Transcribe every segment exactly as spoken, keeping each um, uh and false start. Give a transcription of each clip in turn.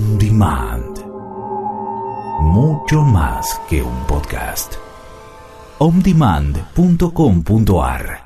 On Demand. Mucho más que un podcast. on demand punto com punto a r.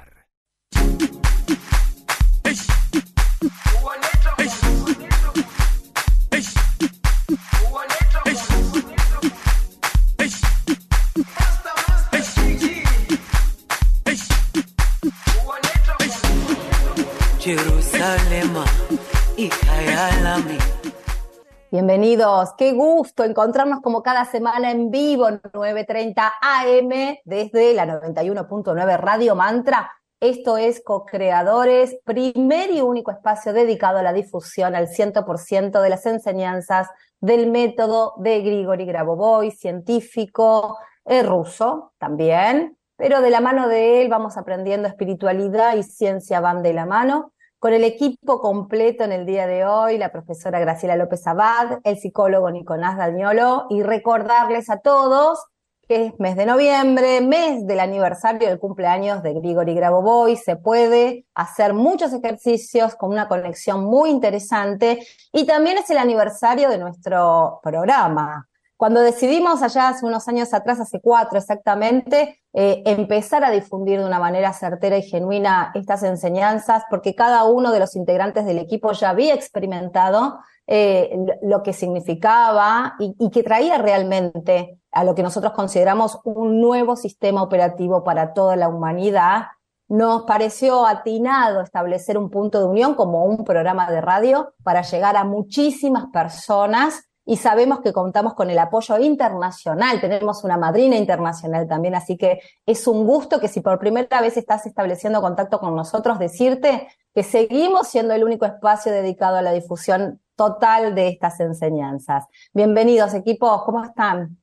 Bienvenidos, qué gusto encontrarnos como cada semana en vivo, nueve treinta a eme, desde la noventa y uno punto nueve Radio Mantra. Esto es Co-Creadores, primer y único espacio dedicado a la difusión al cien por ciento de las enseñanzas del método de Grigori Grabovoi, científico, eh, ruso también, pero de la mano de él vamos aprendiendo espiritualidad y ciencia van de la mano. Con el equipo completo en el día de hoy, la profesora Graciela López Abad, el psicólogo Nicolás Dañolo, y recordarles a todos que es mes de noviembre, mes del aniversario del cumpleaños de Grigori Grabovoi. Se puede hacer muchos ejercicios con una conexión muy interesante, y también es el aniversario de nuestro programa. Cuando decidimos allá hace unos años atrás, hace cuatro exactamente, eh, empezar a difundir de una manera certera y genuina estas enseñanzas, porque cada uno de los integrantes del equipo ya había experimentado eh, lo que significaba y, y que traía realmente a lo que nosotros consideramos un nuevo sistema operativo para toda la humanidad. Nos pareció atinado establecer un punto de unión como un programa de radio para llegar a muchísimas personas. Y sabemos que contamos con el apoyo internacional, tenemos una madrina internacional también, así que es un gusto que si por primera vez estás estableciendo contacto con nosotros, decirte que seguimos siendo el único espacio dedicado a la difusión total de estas enseñanzas. Bienvenidos, equipos, ¿cómo están?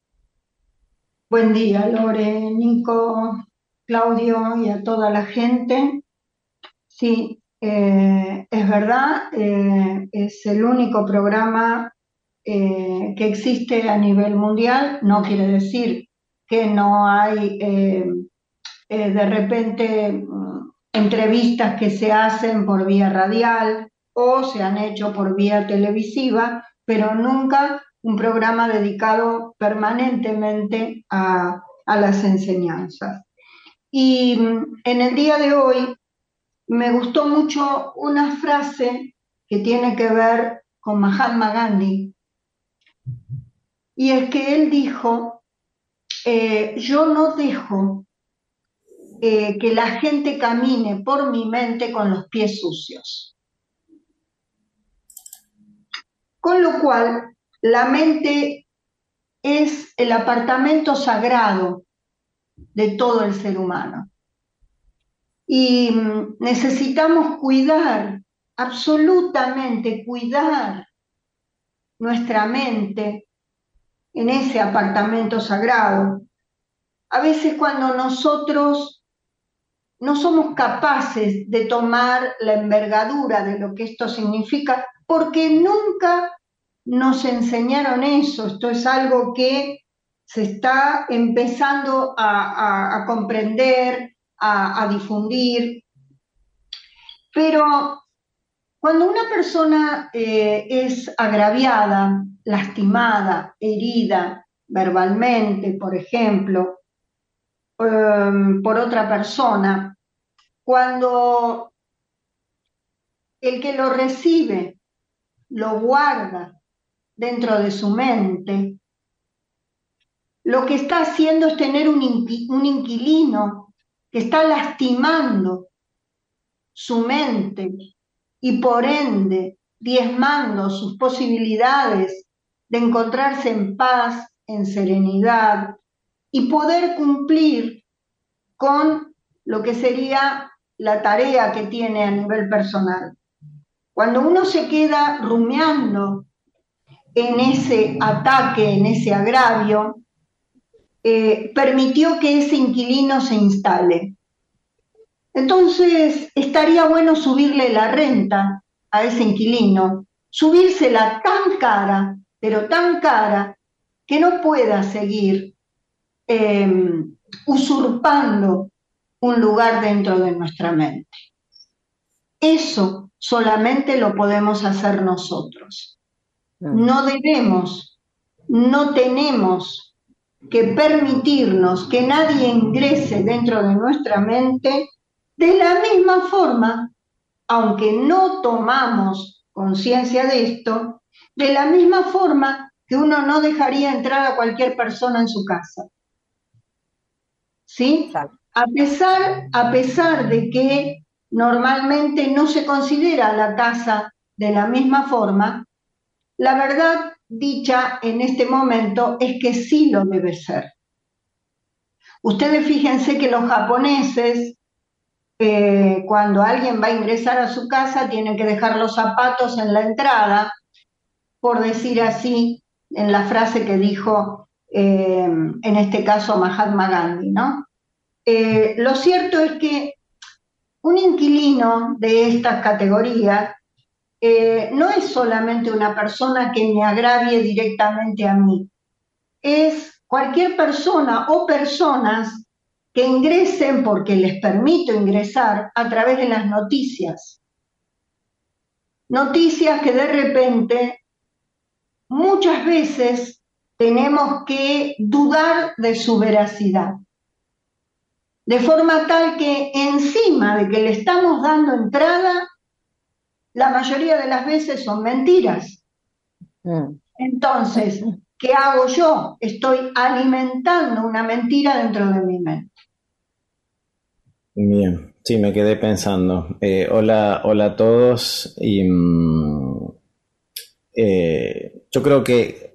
Buen día, Lore, Nico, Claudio y a toda la gente. Sí, eh, es verdad, eh, es el único programa Eh, que existe a nivel mundial. No quiere decir que no hay eh, eh, de repente mm, entrevistas que se hacen por vía radial o se han hecho por vía televisiva, pero nunca un programa dedicado permanentemente a, a las enseñanzas. Y mm, en el día de hoy me gustó mucho una frase que tiene que ver con Mahatma Gandhi. Y es que él dijo, eh, yo no dejo eh, que la gente camine por mi mente con los pies sucios. Con lo cual, la mente es el apartamento sagrado de todo el ser humano. Y mm, necesitamos cuidar, absolutamente cuidar nuestra mente en ese apartamento sagrado. A veces cuando nosotros no somos capaces de tomar la envergadura de lo que esto significa, porque nunca nos enseñaron eso. Esto es algo que se está empezando a, a, a comprender, a, a difundir. Pero cuando una persona eh, es agraviada, lastimada, herida verbalmente, por ejemplo, um, por otra persona, cuando el que lo recibe lo guarda dentro de su mente, lo que está haciendo es tener un, inqui- un inquilino que está lastimando su mente y por ende diezmando sus posibilidades de encontrarse en paz, en serenidad y poder cumplir con lo que sería la tarea que tiene a nivel personal. Cuando uno se queda rumiando en ese ataque, en ese agravio, eh, permitió que ese inquilino se instale. Entonces, estaría bueno subirle la renta a ese inquilino, subírsela tan cara, pero tan cara, que no pueda seguir eh, usurpando un lugar dentro de nuestra mente. Eso solamente lo podemos hacer nosotros. No debemos, no tenemos que permitirnos que nadie ingrese dentro de nuestra mente de la misma forma, aunque no tomamos conciencia de esto, de la misma forma que uno no dejaría entrar a cualquier persona en su casa. ¿Sí? A pesar, a pesar de que normalmente no se considera la casa de la misma forma, la verdad dicha en este momento es que sí lo debe ser. Ustedes fíjense que los japoneses, eh, cuando alguien va a ingresar a su casa, tienen que dejar los zapatos en la entrada, por decir así, en la frase que dijo, eh, en este caso, Mahatma Gandhi, ¿no? Eh, lo cierto es que un inquilino de estas categorías eh, no es solamente una persona que me agravie directamente a mí, es cualquier persona o personas que ingresen porque les permito ingresar a través de las noticias. Noticias que de repente muchas veces tenemos que dudar de su veracidad. De forma tal que encima de que le estamos dando entrada, la mayoría de las veces son mentiras. Mm. Entonces, ¿qué hago yo? Estoy alimentando una mentira dentro de mi mente. Bien, sí, me quedé pensando. Eh, hola, hola a todos. Y mm, eh, yo creo que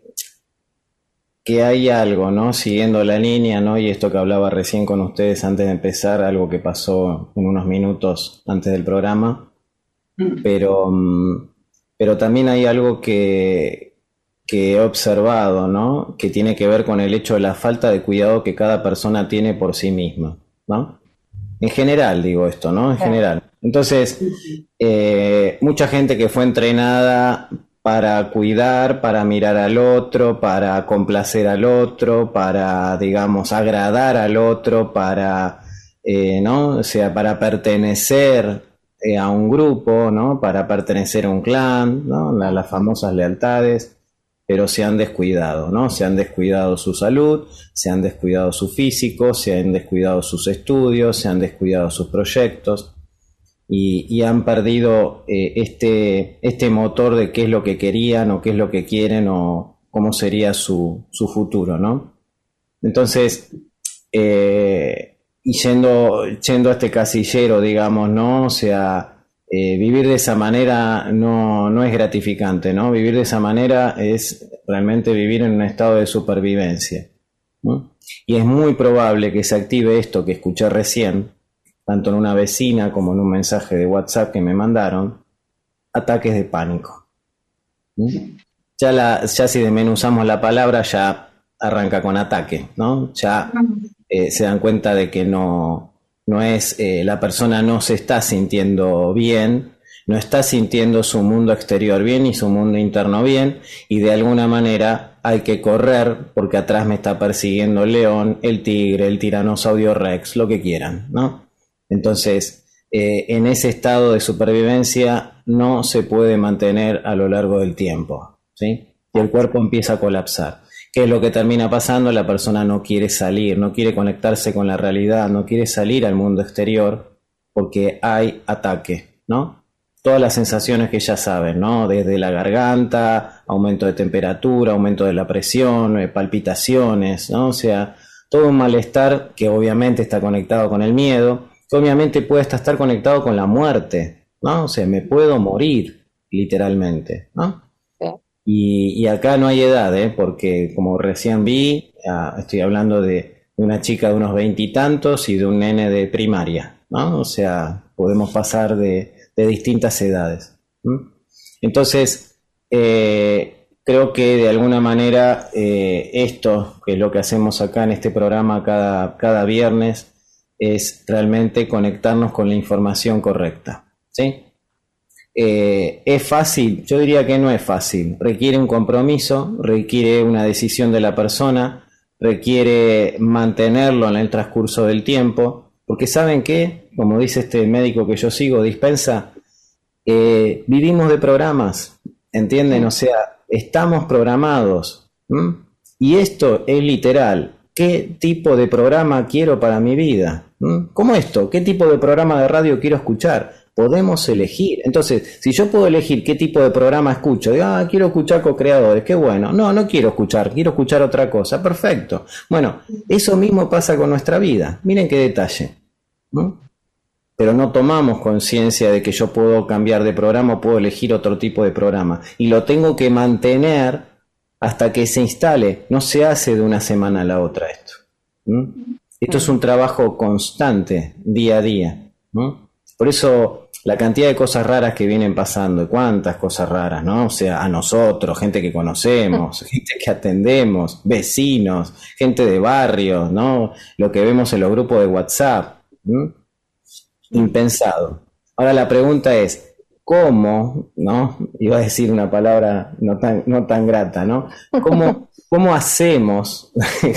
que hay algo, ¿no? Siguiendo la línea, ¿no? Y esto que hablaba recién con ustedes antes de empezar, algo que pasó en unos minutos antes del programa, pero, pero también hay algo que, que he observado, ¿no? Que tiene que ver con el hecho de la falta de cuidado que cada persona tiene por sí misma, ¿no? En general digo esto, ¿no? En general. Entonces, eh, mucha gente que fue entrenada para cuidar, para mirar al otro, para complacer al otro, para, digamos, agradar al otro, para, eh, ¿no? O sea, para pertenecer eh, a un grupo, ¿no? Para pertenecer a un clan, ¿no? La, las famosas lealtades, pero se han descuidado, ¿no? Se han descuidado su salud, se han descuidado su físico, se han descuidado sus estudios, se han descuidado sus proyectos. Y, y han perdido eh, este, este motor de qué es lo que querían o qué es lo que quieren o cómo sería su, su futuro, ¿no? Entonces, eh, y yendo, yendo a este casillero, digamos, ¿no? O sea, eh, vivir de esa manera no, no es gratificante, ¿no? Vivir de esa manera es realmente vivir en un estado de supervivencia, ¿no? Y es muy probable que se active esto que escuché recién, tanto en una vecina como en un mensaje de WhatsApp que me mandaron, ataques de pánico. ¿Sí? Ya, la, ya si desmenuzamos la palabra, ya arranca con ataque, ¿no? Ya eh, se dan cuenta de que no, no es, eh, la persona no se está sintiendo bien, no está sintiendo su mundo exterior bien y su mundo interno bien, y de alguna manera hay que correr porque atrás me está persiguiendo el león, el tigre, el tiranosaurio rex, lo que quieran, ¿no? Entonces, eh, en ese estado de supervivencia no se puede mantener a lo largo del tiempo, ¿sí? Y el cuerpo empieza a colapsar. ¿Qué es lo que termina pasando? La persona no quiere salir, no quiere conectarse con la realidad, no quiere salir al mundo exterior porque hay ataque, ¿no? Todas las sensaciones que ya saben, ¿no? Desde la garganta, aumento de temperatura, aumento de la presión, eh, palpitaciones, ¿no? O sea, todo un malestar que obviamente está conectado con el miedo, que obviamente puede hasta estar conectado con la muerte, ¿no? O sea, me puedo morir, literalmente, ¿no? Sí. Y, y acá no hay edad, ¿eh? Porque como recién vi, uh, estoy hablando de una chica de unos veintitantos y, y de un nene de primaria, ¿no? O sea, podemos pasar de, de distintas edades. ¿Mm? Entonces, eh, creo que de alguna manera eh, esto, que es lo que hacemos acá en este programa cada, cada viernes, es realmente conectarnos con la información correcta, ¿sí? Eh, ¿es fácil? Yo diría que no es fácil. Requiere un compromiso, requiere una decisión de la persona, requiere mantenerlo en el transcurso del tiempo, porque ¿saben qué? Como dice este médico que yo sigo, Dispensa, eh, vivimos de programas, ¿entienden? O sea, estamos programados. ¿Mm? Y esto es literal. ¿Qué tipo de programa quiero para mi vida? ¿Mm? ¿Cómo esto? ¿Qué tipo de programa de radio quiero escuchar? Podemos elegir. Entonces, si yo puedo elegir qué tipo de programa escucho, digo, ah, quiero escuchar co-creadores, qué bueno. No, no quiero escuchar, quiero escuchar otra cosa. Perfecto. Bueno, eso mismo pasa con nuestra vida. Miren qué detalle. ¿No? Pero no tomamos conciencia de que yo puedo cambiar de programa o puedo elegir otro tipo de programa. Y lo tengo que mantener hasta que se instale. No se hace de una semana a la otra esto. ¿Mm? Esto es un trabajo constante, día a día. ¿No? Por eso la cantidad de cosas raras que vienen pasando, y cuántas cosas raras, ¿no? O sea, a nosotros, gente que conocemos, gente que atendemos, vecinos, gente de barrio, ¿no? Lo que vemos en los grupos de WhatsApp. ¿Mm? Impensado. Ahora la pregunta es, ¿cómo, no? Iba a decir una palabra no tan, no tan grata, ¿no? ¿Cómo, cómo hacemos,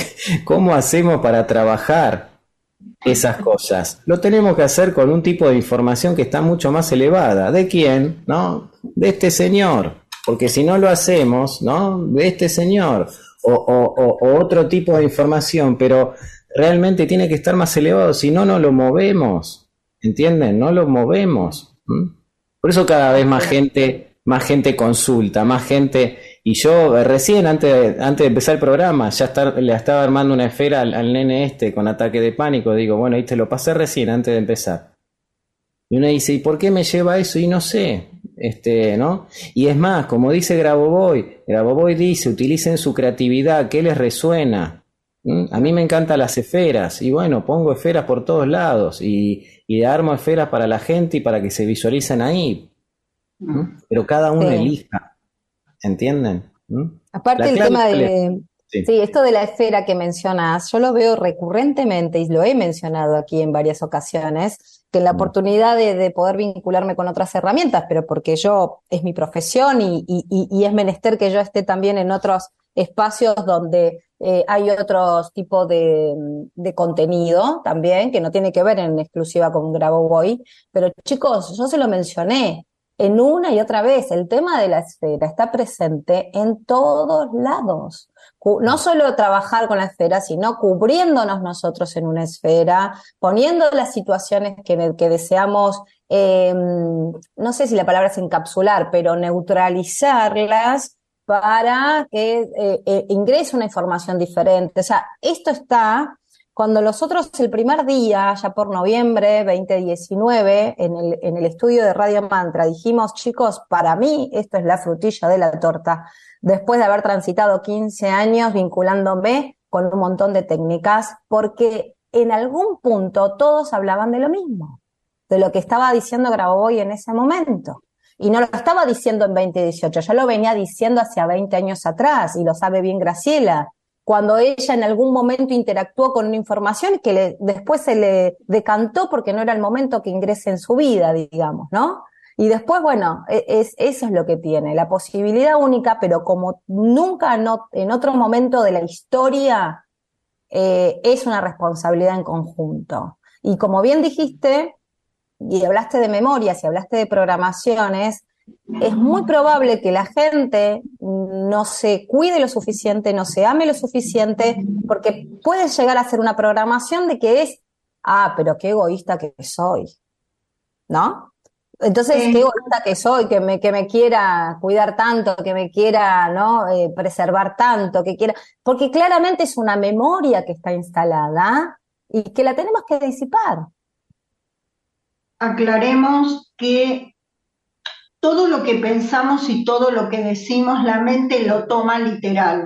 cómo hacemos para trabajar esas cosas? Lo tenemos que hacer con un tipo de información que está mucho más elevada. ¿De quién? ¿No? De este señor. Porque si no lo hacemos, ¿no? De este señor. O, o, o, o otro tipo de información, pero realmente tiene que estar más elevado, si no, no lo movemos. ¿Entienden? No lo movemos. ¿Mm? Por eso cada vez más gente, más gente consulta, más gente. Y yo eh, recién, antes de, antes de empezar el programa, ya estar, le estaba armando una esfera al, al nene este con ataque de pánico. Digo, bueno, ahí te lo pasé recién, antes de empezar. Y uno dice, ¿y por qué me lleva eso? Y no sé, este, ¿no? Y es más, como dice Grabovoi, Grabovoi dice, utilicen su creatividad, ¿qué les resuena? ¿Mm? A mí me encantan las esferas, y bueno, pongo esferas por todos lados, y, y armo esferas para la gente y para que se visualicen ahí. ¿Mm? Pero cada uno Sí. elija, ¿entienden? ¿Mm? Aparte La el clave tema cuál es? de, Sí. sí, esto de la esfera que mencionas, yo lo veo recurrentemente y lo he mencionado aquí en varias ocasiones, que en la Mm. oportunidad de, de poder vincularme con otras herramientas, pero porque yo es mi profesión y, y, y y es menester que yo esté también en otros espacios donde eh, hay otros tipos de, de contenido también, que no tiene que ver en exclusiva con Grabovoi, pero chicos, yo se lo mencioné en una y otra vez, el tema de la esfera está presente en todos lados. Cu- No solo trabajar con la esfera, sino cubriéndonos nosotros en una esfera, poniendo las situaciones que, que deseamos, eh, no sé si la palabra es encapsular, pero neutralizarlas para que eh, eh, ingrese una información diferente. O sea, esto está cuando nosotros el primer día, ya por noviembre veinte diecinueve, en el, en el estudio de Radio Mantra, dijimos, chicos, para mí esto es la frutilla de la torta, después de haber transitado quince años vinculándome con un montón de técnicas, porque en algún punto todos hablaban de lo mismo, de lo que estaba diciendo Grabovoi en ese momento. Y no lo estaba diciendo en veinte dieciocho, ya lo venía diciendo hacia veinte años atrás, y lo sabe bien Graciela, cuando ella en algún momento interactuó con una información que le, después se le decantó porque no era el momento que ingrese en su vida, digamos, ¿no? Y después, bueno, es, eso es lo que tiene, la posibilidad única, pero como nunca no, en otro momento de la historia, eh, es una responsabilidad en conjunto. Y como bien dijiste, y hablaste de memorias y hablaste de programaciones, es muy probable que la gente no se cuide lo suficiente, no se ame lo suficiente, porque puede llegar a ser una programación de que es, ah, pero qué egoísta que soy, ¿no? Entonces, Eh, qué egoísta que soy, que me, que me quiera cuidar tanto, que me quiera, ¿no? Eh, preservar tanto, que quiera, porque claramente es una memoria que está instalada y que la tenemos que disipar. Aclaremos que todo lo que pensamos y todo lo que decimos, la mente lo toma literal.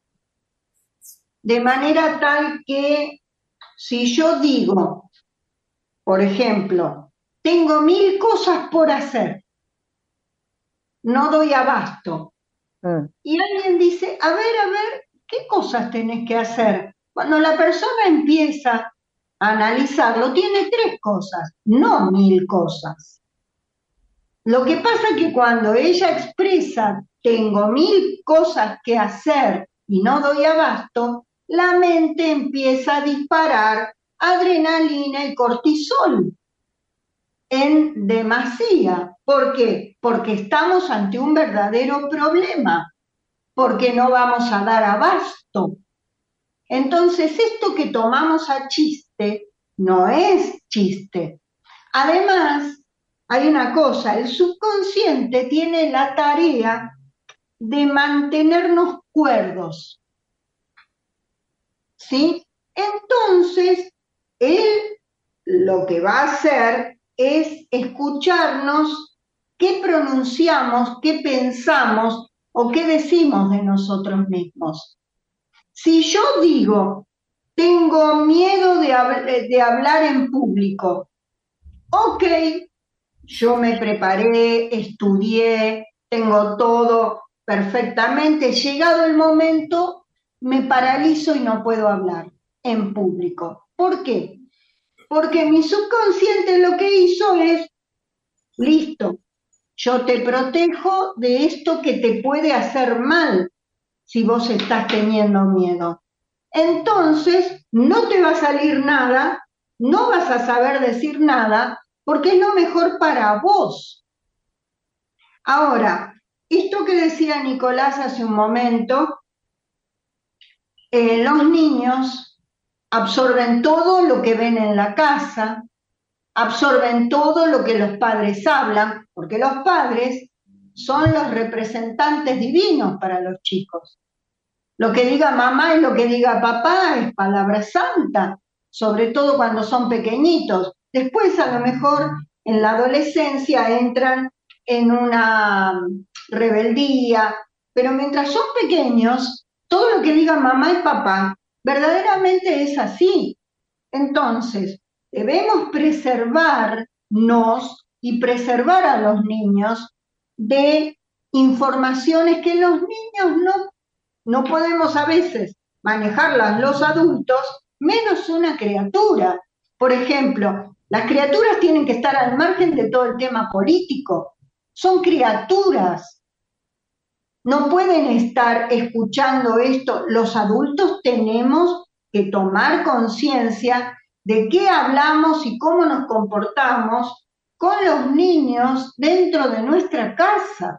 De manera tal que si yo digo, por ejemplo, tengo mil cosas por hacer, no doy abasto, Mm. y alguien dice, a ver, a ver, ¿qué cosas tenés que hacer? Cuando la persona empieza a analizarlo, tiene tres cosas, no mil cosas. Lo que pasa es que cuando ella expresa, tengo mil cosas que hacer y no doy abasto, la mente empieza a disparar adrenalina y cortisol en demasía. ¿Por qué? Porque estamos ante un verdadero problema. porque no vamos a dar abasto. Entonces, esto que tomamos a chiste no es chiste. Además, hay una cosa, el subconsciente tiene la tarea de mantenernos cuerdos, ¿sí? Entonces, él lo que va a hacer es escucharnos qué pronunciamos, qué pensamos o qué decimos de nosotros mismos. Si yo digo, tengo miedo de, hab- de hablar en público, ok, yo me preparé, estudié, tengo todo perfectamente, llegado el momento, me paralizo y no puedo hablar en público. ¿Por qué? Porque mi subconsciente lo que hizo es, listo, yo te protejo de esto que te puede hacer mal si vos estás teniendo miedo. Entonces, no te va a salir nada, no vas a saber decir nada, porque es lo mejor para vos. Ahora, esto que decía Nicolás hace un momento, eh, los niños absorben todo lo que ven en la casa, absorben todo lo que los padres hablan, porque los padres son los representantes divinos para los chicos. Lo que diga mamá y lo que diga papá es palabra santa, sobre todo cuando son pequeñitos. Después, a lo mejor, en la adolescencia entran en una rebeldía, pero mientras son pequeños, todo lo que diga mamá y papá verdaderamente es así. Entonces, debemos preservarnos y preservar a los niños de informaciones que los niños no no podemos a veces manejarlas los adultos, menos una criatura. Por ejemplo, las criaturas tienen que estar al margen de todo el tema político. Son criaturas. No pueden estar escuchando esto. Los adultos tenemos que tomar conciencia de qué hablamos y cómo nos comportamos con los niños dentro de nuestra casa.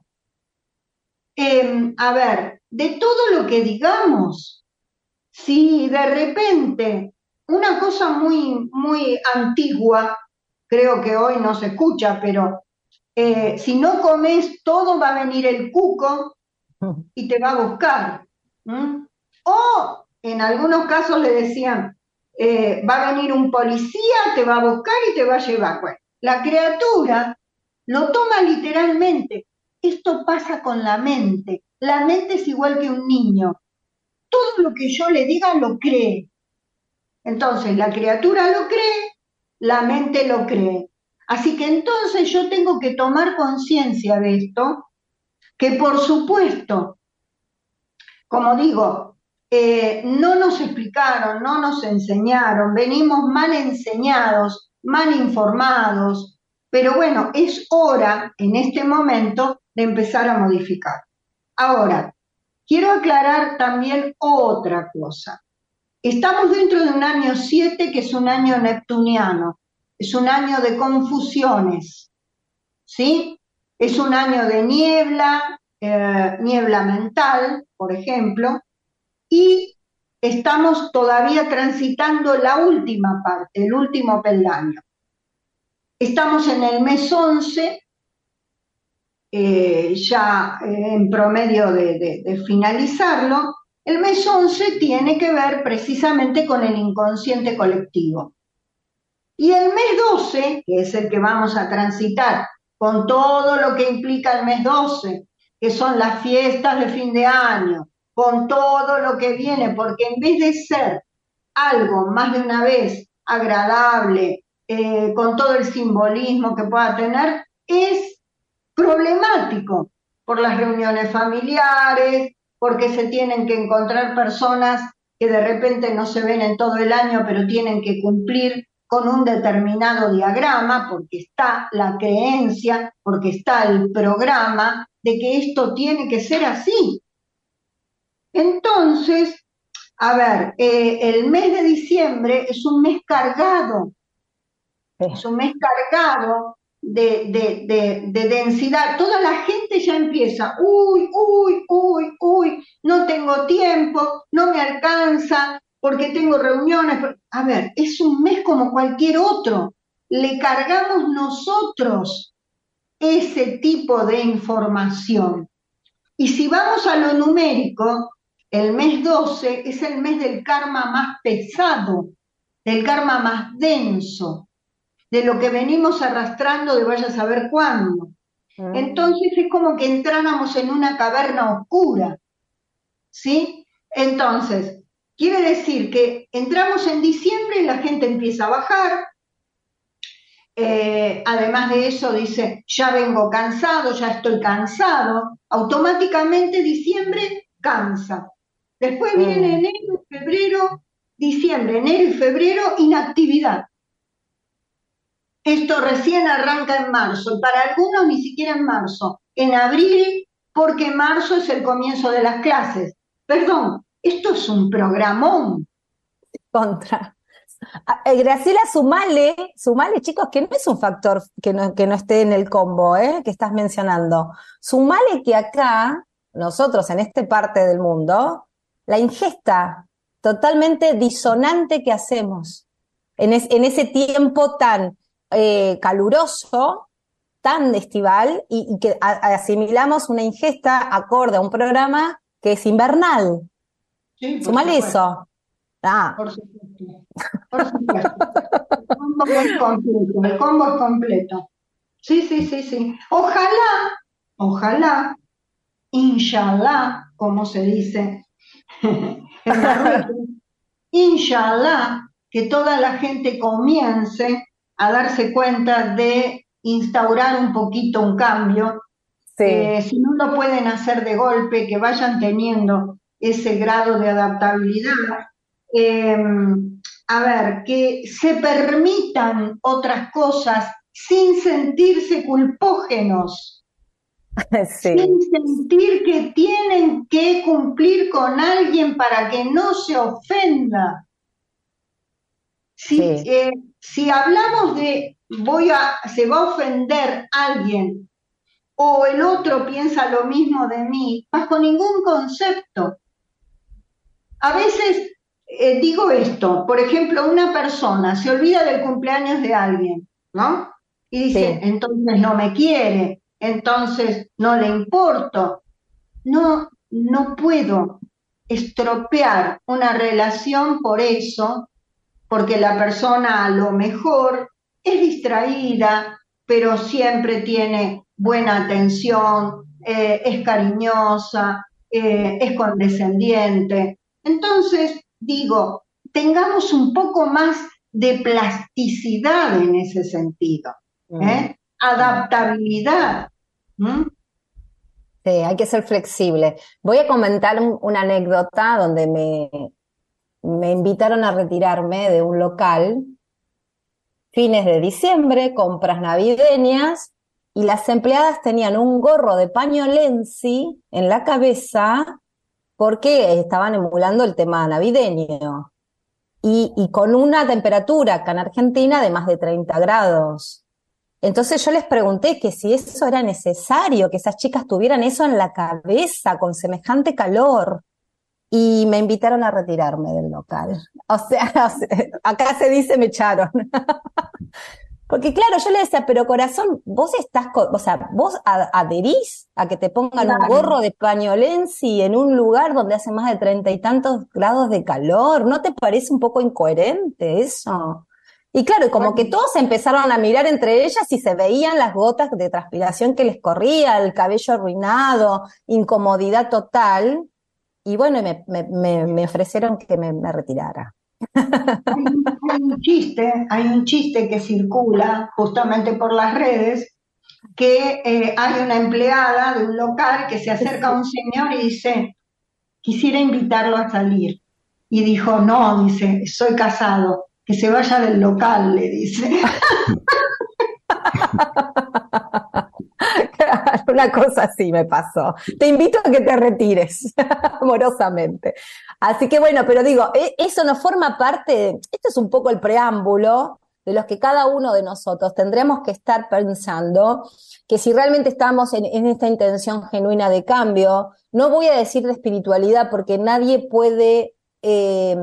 Eh, a ver, de todo lo que digamos, si de repente una cosa muy, muy antigua, creo que hoy no se escucha, pero eh, si no comes todo va a venir el cuco y te va a buscar. ¿Mm? O en algunos casos le decían, eh, va a venir un policía, te va a buscar y te va a llevar. Bueno, la criatura lo toma literalmente. Esto pasa con la mente. La mente es igual que un niño. Todo lo que yo le diga lo cree. Entonces la criatura lo cree, la mente lo cree. Así que entonces yo tengo que tomar conciencia de esto, que por supuesto, como digo, eh, no nos explicaron, no nos enseñaron, venimos mal enseñados, mal informados, pero bueno, es hora en este momento de empezar a modificar. Ahora, quiero aclarar también otra cosa. Estamos dentro de un año siete, que es un año neptuniano, es un año de confusiones, ¿sí? Es un año de niebla, eh, niebla mental, por ejemplo, y estamos todavía transitando la última parte, el último peldaño. Estamos en el mes once, eh, ya eh, en promedio de, de, de finalizarlo. El mes once tiene que ver precisamente con el inconsciente colectivo. Y el mes doce, que es el que vamos a transitar, con todo lo que implica el mes doce, que son las fiestas de fin de año, con todo lo que viene, porque en vez de ser algo más de una vez agradable, eh, con todo el simbolismo que pueda tener, es problemático por las reuniones familiares, porque se tienen que encontrar personas que de repente no se ven en todo el año, pero tienen que cumplir con un determinado diagrama, porque está la creencia, porque está el programa de que esto tiene que ser así. Entonces, a ver, eh, el mes de diciembre es un mes cargado, es un mes cargado de, de, de, de densidad. Toda la gente ya empieza, uy, uy, uy, uy, tengo tiempo, no me alcanza, porque tengo reuniones. A ver, es un mes como cualquier otro. Le cargamos nosotros ese tipo de información. Y si vamos a lo numérico, el mes doce es el mes del karma más pesado, del karma más denso, de lo que venimos arrastrando de vaya a saber cuándo. Mm. Entonces es como que entráramos en una caverna oscura, ¿sí? Entonces, quiere decir que entramos en diciembre y la gente empieza a bajar. Eh, además de eso dice, ya vengo cansado, ya estoy cansado, automáticamente diciembre cansa. Después viene mm. enero, febrero, diciembre, enero y febrero, inactividad. Esto recién arranca en marzo, y para algunos ni siquiera en marzo, en abril, porque marzo es el comienzo de las clases. Perdón, esto es un programón. Contra. Eh, Graciela, sumale, sumale, chicos, que no es un factor que no, que no esté en el combo, ¿eh? Que estás mencionando. Sumale que acá, nosotros en esta parte del mundo, la ingesta totalmente disonante que hacemos en, es, en ese tiempo tan eh, caluroso, tan estival, y, y que a, asimilamos una ingesta acorde a un programa que es invernal. Sí, sumale eso. Ah. Por supuesto. Por supuesto. El combo es completo. El combo es completo. Sí, sí, sí, sí. Ojalá, ojalá, inshallah, como se dice en Marruecos, inshallah, que toda la gente comience a darse cuenta de instaurar un poquito un cambio. Sí. Eh, si no lo pueden hacer de golpe, que vayan teniendo ese grado de adaptabilidad. Eh, a ver, que se permitan otras cosas sin sentirse culpógenos, sí. Sin sentir que tienen que cumplir con alguien para que no se ofenda. Si, sí. eh, si hablamos de voy a, se va a ofender alguien o el otro piensa lo mismo de mí, bajo ningún concepto. A veces Eh, digo esto, por ejemplo, una persona se olvida del cumpleaños de alguien, ¿no? Y dice, sí. Entonces no me quiere, entonces no le importo. No, no puedo estropear una relación por eso, porque la persona a lo mejor es distraída, pero siempre tiene buena atención, eh, es cariñosa, eh, es condescendiente. Entonces, digo, tengamos un poco más de plasticidad en ese sentido, ¿eh? Adaptabilidad. ¿Mm? Sí, hay que ser flexible. Voy a comentar un, una anécdota donde me, me invitaron a retirarme de un local, fines de diciembre, compras navideñas, y las empleadas tenían un gorro de paño Lenzi en la cabeza porque estaban emulando el tema navideño. Y, y con una temperatura acá en Argentina de más de treinta grados. Entonces yo les pregunté que si eso era necesario, que esas chicas tuvieran eso en la cabeza con semejante calor. Y me invitaron a retirarme del local. O sea, o sea acá se dice me echaron. Porque claro, yo le decía, pero corazón, vos estás, o sea, vos adherís a que te pongan claro. un gorro de paño Lenzi en un lugar donde hace más de treinta y tantos grados de calor. ¿No te parece un poco incoherente eso? Y claro, como bueno. que todos empezaron a mirar entre ellas y se veían las gotas de transpiración que les corría, el cabello arruinado, incomodidad total. Y bueno, me, me, me, me ofrecieron que me, me retirara. Hay, hay un chiste, hay un chiste que circula justamente por las redes, que eh, hay una empleada de un local que se acerca a un señor y dice, quisiera invitarlo a salir. Y dijo, no, dice, soy casado, que se vaya del local, le dice. Una cosa así me pasó. Te invito a que te retires, amorosamente. Así que bueno, pero digo, eso no forma parte, de, esto es un poco el preámbulo de los que cada uno de nosotros tendremos que estar pensando que si realmente estamos en, en esta intención genuina de cambio, no voy a decir de espiritualidad porque nadie puede eh,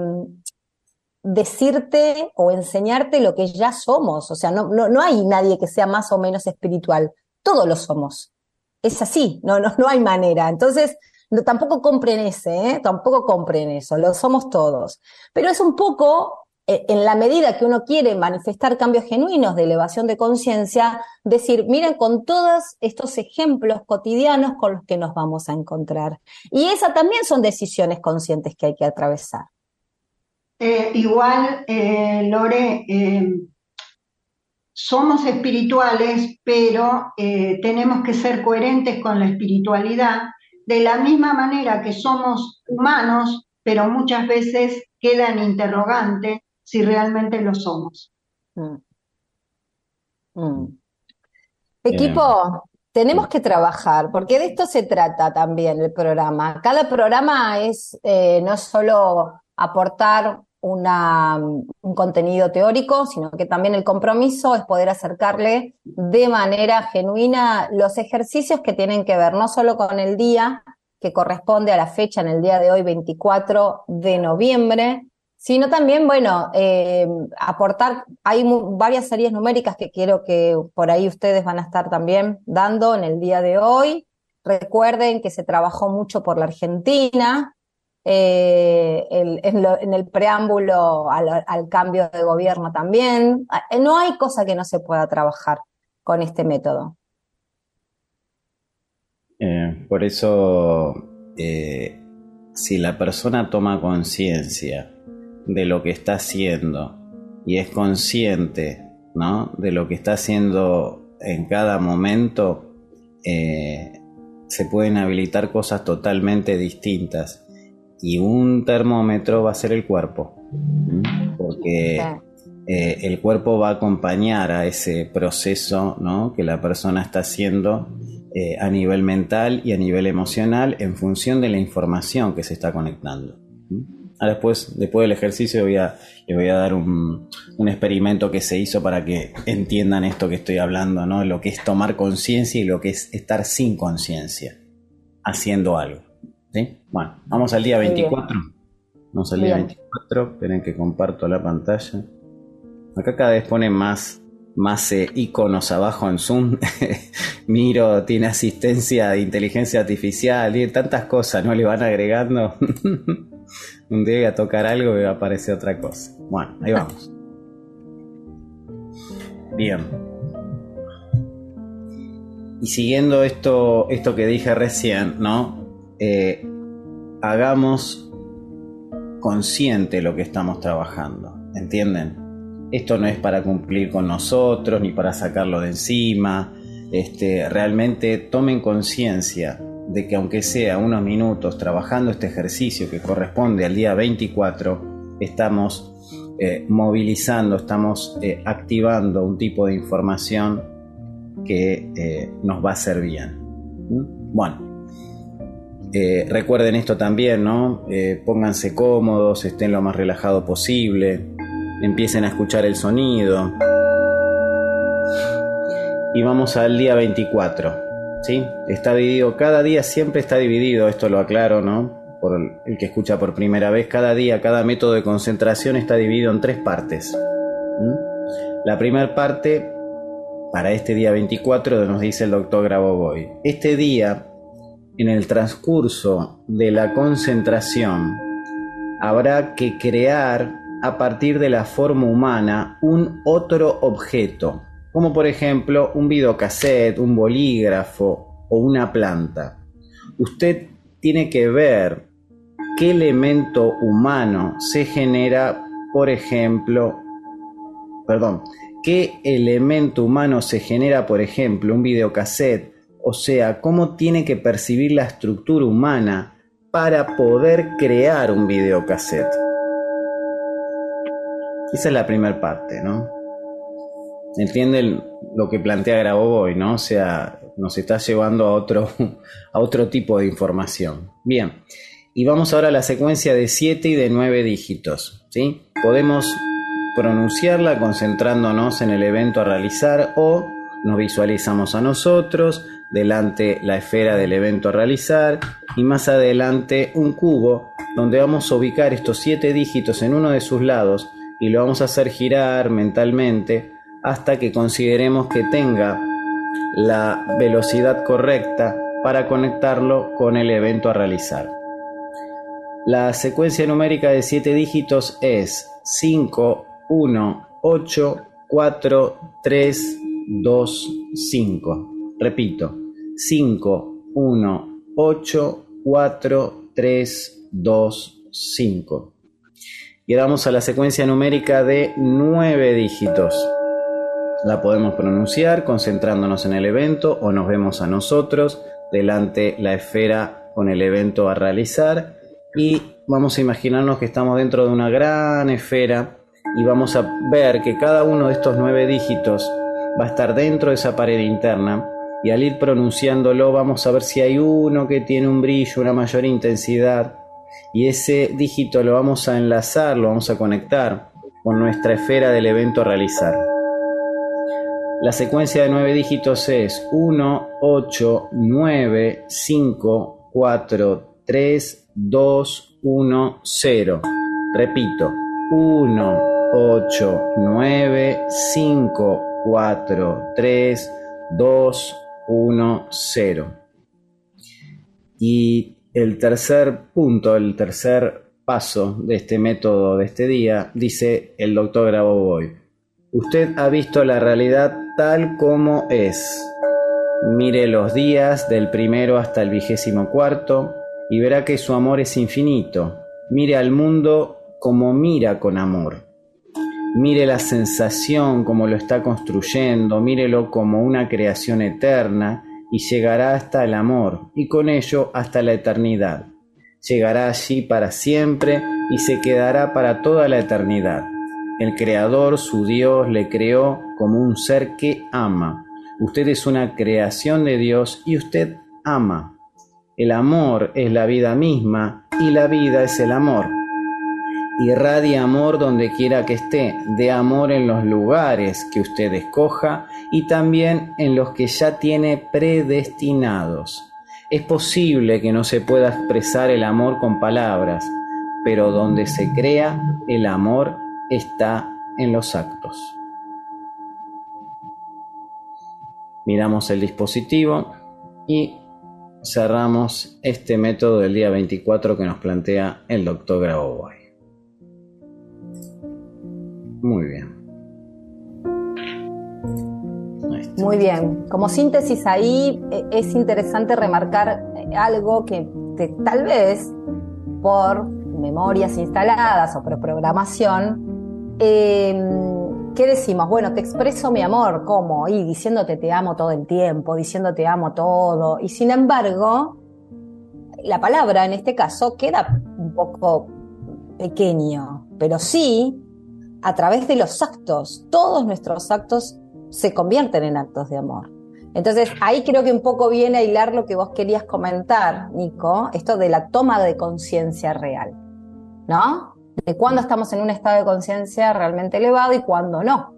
decirte o enseñarte lo que ya somos, o sea, no, no, no hay nadie que sea más o menos espiritual, todos lo somos, es así, no, no, no hay manera, entonces no, tampoco compren ese, ¿eh? tampoco compren eso, lo somos todos, pero es un poco, eh, en la medida que uno quiere manifestar cambios genuinos de elevación de conciencia, decir, miren con todos estos ejemplos cotidianos con los que nos vamos a encontrar, y esas también son decisiones conscientes que hay que atravesar. Eh, igual, eh, Lore, eh, somos espirituales, pero eh, tenemos que ser coherentes con la espiritualidad, de la misma manera que somos humanos, pero muchas veces queda en interrogante si realmente lo somos. Mm. Mm. Equipo, tenemos que trabajar, porque de esto se trata también el programa. Cada programa es eh, no solo aportar una, un contenido teórico, sino que también el compromiso es poder acercarle de manera genuina los ejercicios que tienen que ver no solo con el día que corresponde a la fecha en el día de hoy, veinticuatro de noviembre, sino también, bueno, eh, aportar, hay mu- varias series numéricas que quiero que por ahí ustedes van a estar también dando en el día de hoy. Recuerden que se trabajó mucho por la Argentina, eh, el, en, lo, en el preámbulo al, al cambio de gobierno también. No hay cosa que no se pueda trabajar con este método. Eh, por eso, eh, si la persona toma conciencia de lo que está haciendo y es consciente, ¿no?, de lo que está haciendo en cada momento, eh, se pueden habilitar cosas totalmente distintas, y un termómetro va a ser el cuerpo, ¿m? Porque eh, el cuerpo va a acompañar a ese proceso, ¿no?, que la persona está haciendo eh, a nivel mental y a nivel emocional en función de la información que se está conectando. ¿M? Ahora después, después del ejercicio voy a, les voy a dar un, un experimento que se hizo para que entiendan esto que estoy hablando, ¿no? Lo que es tomar conciencia y lo que es estar sin conciencia, haciendo algo, ¿sí? Bueno, vamos al día veinticuatro. Vamos al día Bien. veinticuatro. Esperen que comparto la pantalla. Acá cada vez ponen más, más eh, iconos abajo en Zoom. Miro, tiene asistencia de inteligencia artificial, tiene tantas cosas, ¿no? Le van agregando. Un día voy a tocar algo y va a aparecer otra cosa. Bueno, ahí vamos. Bien. Y siguiendo esto, esto que dije recién, ¿no? Eh, hagamos consciente lo que estamos trabajando, ¿entienden? Esto no es para cumplir con nosotros ni para sacarlo de encima. Este, realmente tomen conciencia de que aunque sea unos minutos trabajando este ejercicio que corresponde al día veinticuatro, estamos eh, movilizando, estamos eh, activando un tipo de información que eh, nos va a hacer bien. ¿Mm? Bueno, eh, recuerden esto también, ¿no? Eh, pónganse cómodos, estén lo más relajado posible, empiecen a escuchar el sonido. Y vamos al día veinticuatro, ¿sí? Está dividido, cada día siempre está dividido, esto lo aclaro, ¿no? Por el, el que escucha por primera vez, cada día, cada método de concentración está dividido en tres partes. ¿Mm? La primera parte, para este día veinticuatro, nos dice el doctor Grabovoi. Este día, en el transcurso de la concentración, habrá que crear a partir de la forma humana un otro objeto, como por ejemplo un videocassette, un bolígrafo o una planta. Usted tiene que ver qué elemento humano se genera, por ejemplo, perdón, qué elemento humano se genera, por ejemplo, un videocassette, o sea, cómo tiene que percibir la estructura humana para poder crear un videocassette. Esa es la primera parte, ¿no? ¿Entienden lo que plantea Grabovoi, no? O sea, nos está llevando a otro, a otro tipo de información. Bien, y vamos ahora a la secuencia de siete y de nueve dígitos, ¿sí? Podemos pronunciarla concentrándonos en el evento a realizar, o nos visualizamos a nosotros, delante la esfera del evento a realizar y más adelante un cubo donde vamos a ubicar estos siete dígitos en uno de sus lados y lo vamos a hacer girar mentalmente hasta que consideremos que tenga la velocidad correcta para conectarlo con el evento a realizar. La secuencia numérica de siete dígitos es cinco, uno, ocho, cuatro, tres, dos, cinco. Repito, cinco, uno, ocho, cuatro, tres, dos, cinco. Y ahora vamos a la secuencia numérica de nueve dígitos. La podemos pronunciar concentrándonos en el evento o nos vemos a nosotros delante la esfera con el evento a realizar y vamos a imaginarnos que estamos dentro de una gran esfera y vamos a ver que cada uno de estos nueve dígitos va a estar dentro de esa pared interna y al ir pronunciándolo vamos a ver si hay uno que tiene un brillo, una mayor intensidad y ese dígito lo vamos a enlazar, lo vamos a conectar con nuestra esfera del evento a realizar. La secuencia de nueve dígitos es uno, ocho, nueve, cinco, cuatro, tres, dos, uno, cero. Repito, uno, ocho, nueve, cinco, cuatro, tres, dos, uno, cero. Y el tercer punto, el tercer paso de este método de este día, dice el doctor Grabovoi: usted ha visto la realidad tal como es. Mire los días del primero hasta el vigésimo cuarto y verá que su amor es infinito. Mire al mundo como mira con amor. Mire la sensación como lo está construyendo, mírelo como una creación eterna y llegará hasta el amor y con ello hasta la eternidad. Llegará allí para siempre y se quedará para toda la eternidad. El Creador, su Dios, le creó como un ser que ama. Usted es una creación de Dios y usted ama. El amor es la vida misma y la vida es el amor. Irradia amor donde quiera que esté, dé amor en los lugares que usted escoja y también en los que ya tiene predestinados. Es posible que no se pueda expresar el amor con palabras, pero donde se crea el amor está en los actos. Miramos el dispositivo y cerramos este método del día veinticuatro que nos plantea el doctor Grabovoi. Muy bien. Muy bien. Como síntesis ahí es interesante remarcar algo que te, tal vez por memorias instaladas o por programación, eh, ¿qué decimos? Bueno, te expreso mi amor, ¿cómo? Y diciéndote te amo todo el tiempo, diciéndote amo todo, y sin embargo, la palabra en este caso queda un poco pequeño, pero sí, a través de los actos, todos nuestros actos se convierten en actos de amor. Entonces, ahí creo que un poco viene a hilar lo que vos querías comentar, Nico, esto de la toma de conciencia real, ¿no? De cuándo estamos en un estado de conciencia realmente elevado y cuándo no.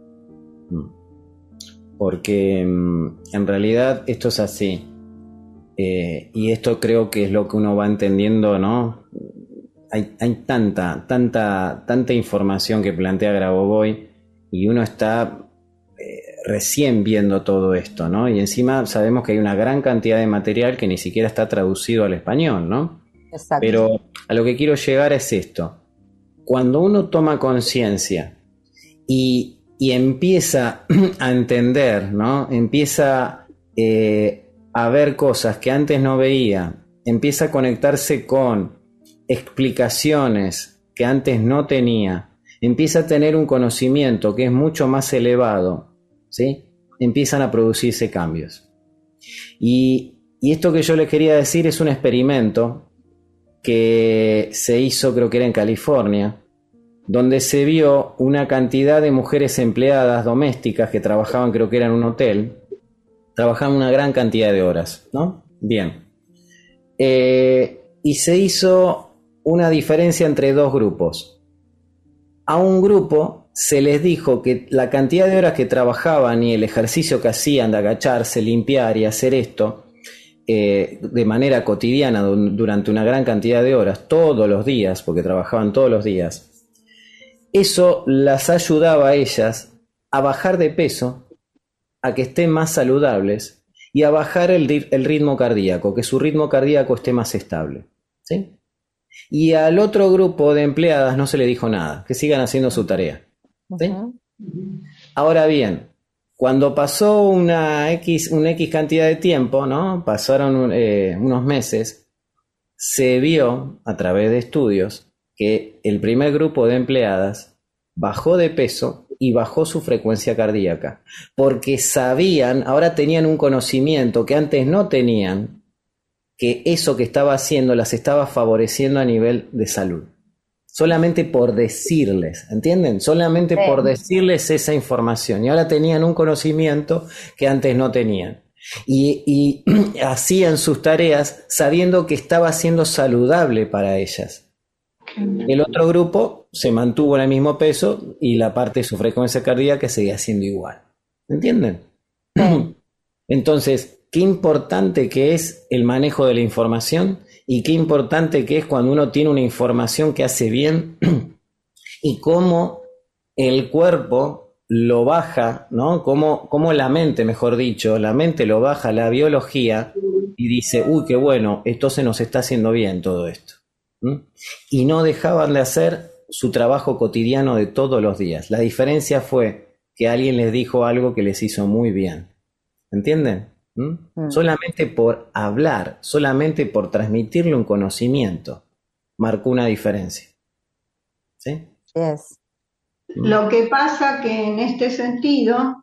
Porque en realidad esto es así. Eh, y esto creo que es lo que uno va entendiendo, ¿no? Hay, hay tanta, tanta, tanta información que plantea Grabovoi y uno está recién viendo todo esto, ¿no? Y encima sabemos que hay una gran cantidad de material que ni siquiera está traducido al español, ¿no? Exacto. Pero a lo que quiero llegar es esto. Cuando uno toma conciencia y, y empieza a entender, ¿no? Empieza eh, a ver cosas que antes no veía, empieza a conectarse con explicaciones que antes no tenía, empieza a tener un conocimiento que es mucho más elevado, ¿sí? Empiezan a producirse cambios. Y, y esto que yo les quería decir es un experimento que se hizo, creo que era en California, donde se vio una cantidad de mujeres empleadas domésticas que trabajaban, creo que era en un hotel, trabajaban una gran cantidad de horas, ¿no? Bien. Eh, y se hizo una diferencia entre dos grupos. A un grupo se les dijo que la cantidad de horas que trabajaban y el ejercicio que hacían de agacharse, limpiar y hacer esto eh, de manera cotidiana durante una gran cantidad de horas, todos los días, porque trabajaban todos los días, eso las ayudaba a ellas a bajar de peso, a que estén más saludables y a bajar el, el ritmo cardíaco, que su ritmo cardíaco esté más estable, ¿sí? Y al otro grupo de empleadas no se le dijo nada, que sigan haciendo su tarea, ¿sí? Uh-huh. Ahora bien, cuando pasó una X, una X cantidad de tiempo, ¿no? Pasaron eh, unos meses, se vio a través de estudios que el primer grupo de empleadas bajó de peso y bajó su frecuencia cardíaca, porque sabían, ahora tenían un conocimiento que antes no tenían, que eso que estaba haciendo las estaba favoreciendo a nivel de salud. Solamente por decirles, ¿entienden? Solamente sí. por decirles esa información. Y ahora tenían un conocimiento que antes no tenían. Y, y hacían sus tareas sabiendo que estaba siendo saludable para ellas. El otro grupo se mantuvo en el mismo peso y la parte de su frecuencia cardíaca seguía siendo igual. ¿Entienden? Sí. Entonces, qué importante que es el manejo de la información y qué importante que es cuando uno tiene una información que hace bien y cómo el cuerpo lo baja, ¿no? Cómo, cómo la mente, mejor dicho, la mente lo baja, la biología, y dice, uy, qué bueno, esto se nos está haciendo bien todo esto. ¿Mm? Y no dejaban de hacer su trabajo cotidiano de todos los días. La diferencia fue que alguien les dijo algo que les hizo muy bien. ¿Entienden? ¿Mm? Mm. Solamente por hablar, solamente por transmitirle un conocimiento, marcó una diferencia. ¿Sí? Yes. Lo que pasa que en este sentido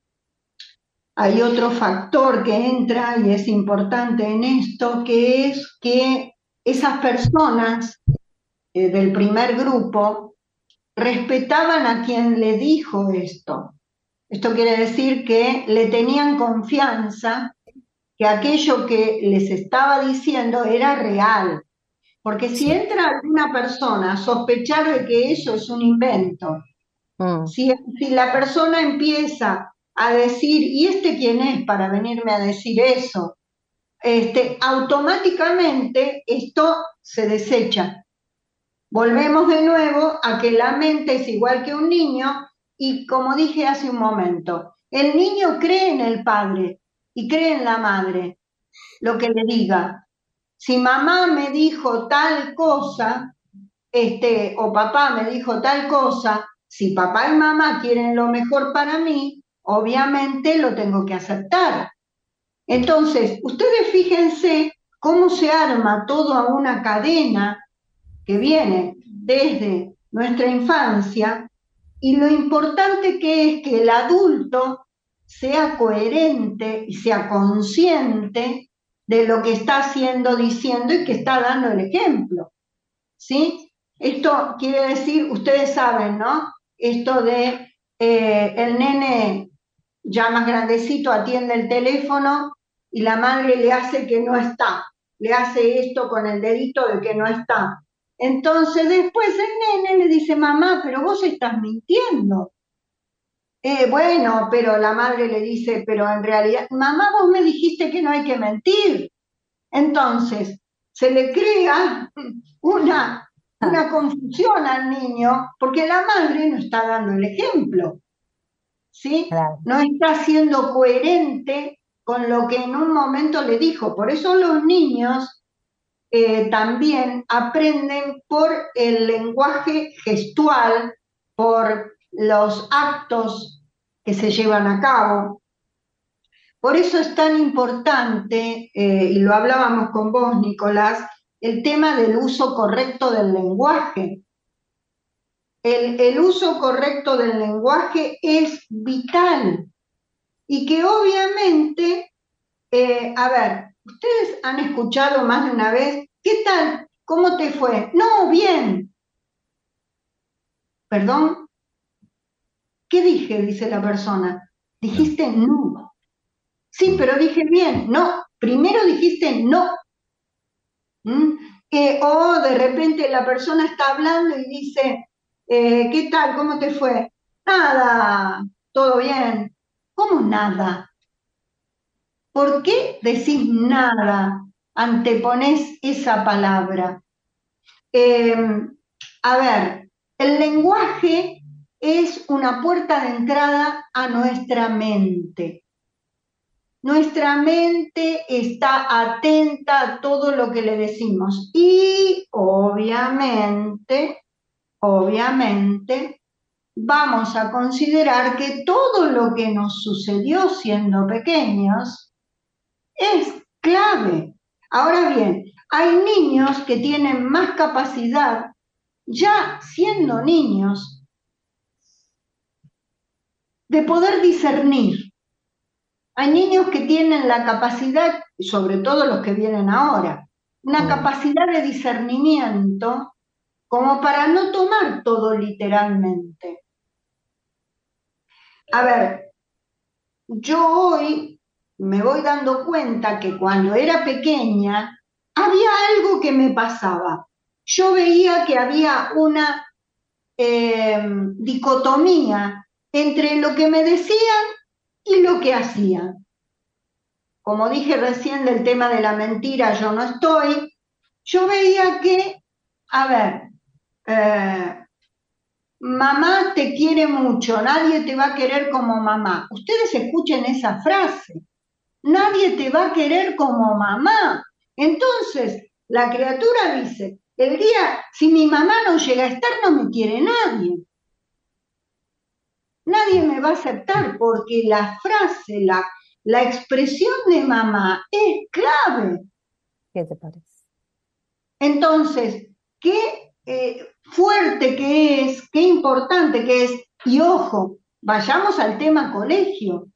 hay otro factor que entra y es importante en esto, que es que esas personas eh, del primer grupo respetaban a quien le dijo esto. Esto quiere decir que le tenían confianza, que aquello que les estaba diciendo era real. Porque si entra alguna persona a sospechar de que eso es un invento, mm. si, si la persona empieza a decir, ¿y este quién es para venirme a decir eso? Este, automáticamente esto se desecha. Volvemos de nuevo a que la mente es igual que un niño y, como dije hace un momento, el niño cree en el padre y cree en la madre, lo que le diga. Si mamá me dijo tal cosa, este, o papá me dijo tal cosa, si papá y mamá quieren lo mejor para mí, obviamente lo tengo que aceptar. Entonces, ustedes fíjense cómo se arma toda una cadena que viene desde nuestra infancia y lo importante que es que el adulto sea coherente y sea consciente de lo que está haciendo, diciendo y que está dando el ejemplo, ¿sí? Esto quiere decir, ustedes saben, ¿no? Esto de eh, el nene ya más grandecito atiende el teléfono y la madre le hace que no está, le hace esto con el dedito de que no está. Entonces después el nene le dice, mamá, pero vos estás mintiendo. Eh, bueno, pero la madre le dice, pero en realidad, mamá, vos me dijiste que no hay que mentir. Entonces, se le crea una, una confusión al niño porque la madre no está dando el ejemplo, ¿sí? Claro. No está siendo coherente con lo que en un momento le dijo. Por eso los niños eh, también aprenden por el lenguaje gestual, por los actos que se llevan a cabo. Por eso es tan importante, eh, y lo hablábamos con vos, Nicolás, el tema del uso correcto del lenguaje. El, el uso correcto del lenguaje es vital y que obviamente, eh, a ver, ustedes han escuchado más de una vez, ¿qué tal? ¿Cómo te fue? No, bien. ¿Perdón? ¿Qué dije? Dice la persona. Dijiste no. Sí, pero dije bien. No, primero dijiste no. ¿Mm? Eh, o de repente la persona está hablando y dice, eh, ¿qué tal? ¿Cómo te fue? Nada, todo bien. ¿Cómo nada? ¿Por qué decís nada? Anteponés esa palabra. Eh, a ver, el lenguaje es una puerta de entrada a nuestra mente. Nuestra mente está atenta a todo lo que le decimos y obviamente, obviamente, vamos a considerar que todo lo que nos sucedió siendo pequeños es clave. Ahora bien, hay niños que tienen más capacidad, ya siendo niños, de poder discernir. Hay niños que tienen la capacidad, sobre todo los que vienen ahora, una capacidad de discernimiento como para no tomar todo literalmente. A ver, yo hoy me voy dando cuenta que cuando era pequeña había algo que me pasaba. Yo veía que había una eh, dicotomía entre lo que me decían y lo que hacían. Como dije recién del tema de la mentira, yo no estoy. Yo veía que, a ver, eh, mamá te quiere mucho, nadie te va a querer como mamá. Ustedes escuchen esa frase, nadie te va a querer como mamá. Entonces, la criatura dice, el día, si mi mamá no llega a estar, no me quiere nadie. Nadie me va a aceptar porque la frase, la, la expresión de mamá es clave. ¿Qué te parece? Entonces, qué eh, fuerte que es, qué importante que es, y ojo, vayamos al tema colegio.